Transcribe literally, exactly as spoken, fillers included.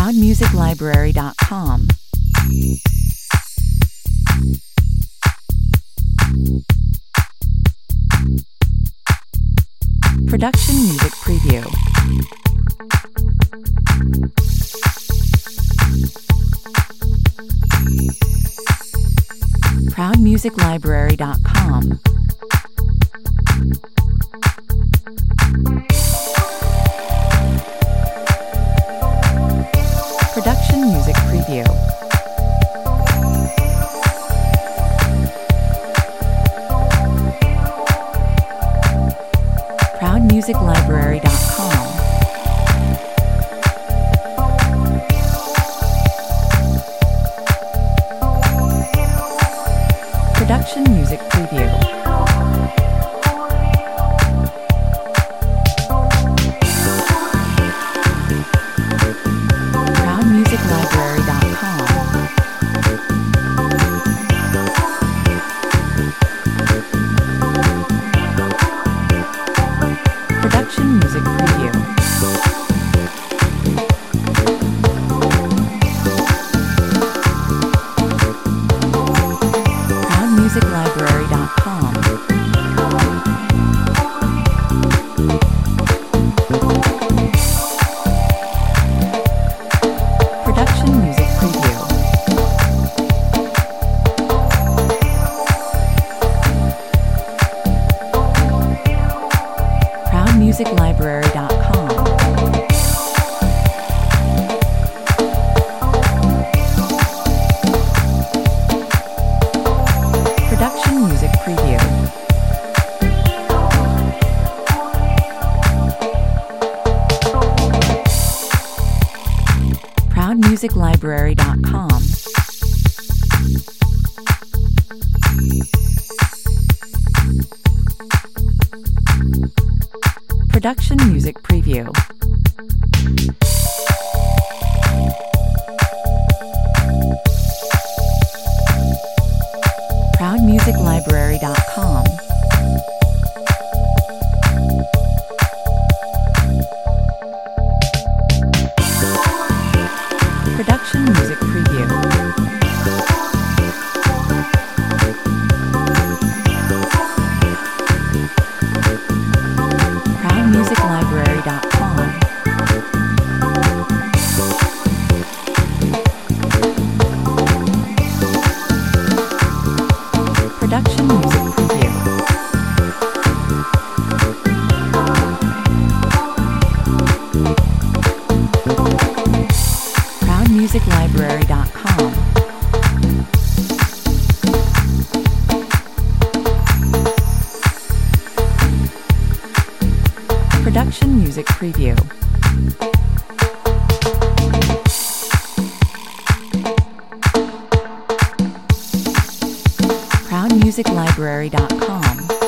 proud music library dot com. Production Music Preview. proud music library dot com. Production Music Preview. proud music library dot com. Production Music Preview. proud music library dot com. Production Music Preview. proud music library dot com. Production Music Preview. proud music library dot com. Production Music Preview. proud music library dot com. Production Music Preview. proud music library dot com. Production Music Preview. proud music library dot com. Production Music Preview. proud music library dot com. Production Music Preview. proud music library dot com.